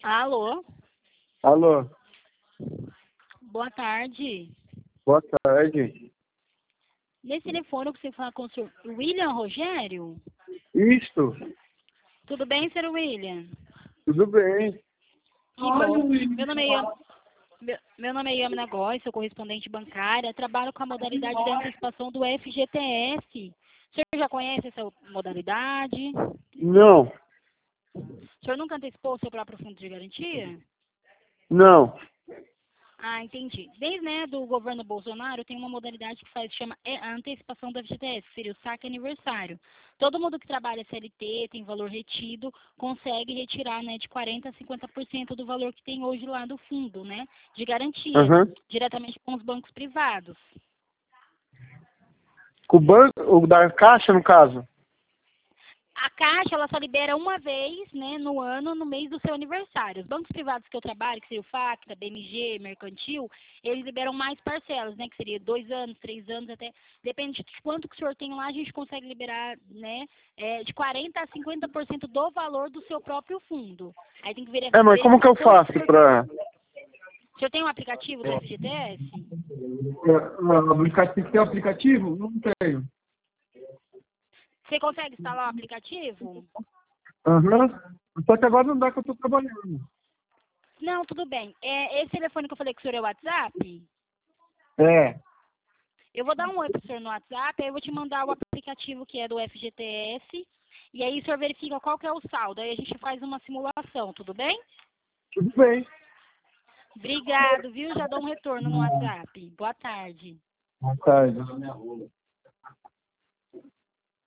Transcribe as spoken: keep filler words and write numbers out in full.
Alô? Alô, Boa tarde. boa tarde. Nesse telefone que você fala com o senhor William Rogério? Isto, Tudo bem, senhor William? tudo bem. Que bom. Meu nome é Iam- meu, meu nome é Yamina Góes, sou correspondente bancária, trabalho com a modalidade de antecipação do F G T S. O senhor já conhece essa modalidade? Não, O senhor nunca antecipou o seu próprio fundo de garantia? não. Ah, entendi. Desde, né, do governo Bolsonaro, tem uma modalidade que faz, chama é, a antecipação do F G T S, seria o saque aniversário. Todo mundo que trabalha C L T, tem valor retido, consegue retirar, né, de quarenta a cinquenta por cento do valor que tem hoje lá do fundo, né, de garantia, Aham. diretamente com os bancos privados. Com o banco, o da Caixa, no caso? A Caixa, ela só libera uma vez, né, no ano, no mês do seu aniversário. Os bancos privados que eu trabalho, que seria o Facta, B M G, Mercantil, eles liberam mais parcelas, né, que seria dois anos, três anos, até, depende de quanto que o senhor tem lá, a gente consegue liberar, né, é, de quarenta a cinquenta por cento do valor do seu próprio fundo. Aí tem que ver, É, mas como que eu verificar faço todo- pra... O senhor tem um aplicativo do F G T S? O aplicativo, tem aplicativo? Não tenho. Você consegue instalar o aplicativo? Aham. Só que agora não dá que eu tô trabalhando. Não, tudo bem. É, esse telefone que eu falei que o senhor é o WhatsApp? É. Eu vou dar um oi pro senhor no WhatsApp, aí eu vou te mandar o aplicativo que é do F G T S, e aí o senhor verifica qual que é o saldo, aí a gente faz uma simulação, tudo bem? Tudo bem. Obrigado, viu? Já dou um retorno no WhatsApp. Boa tarde. Boa tarde.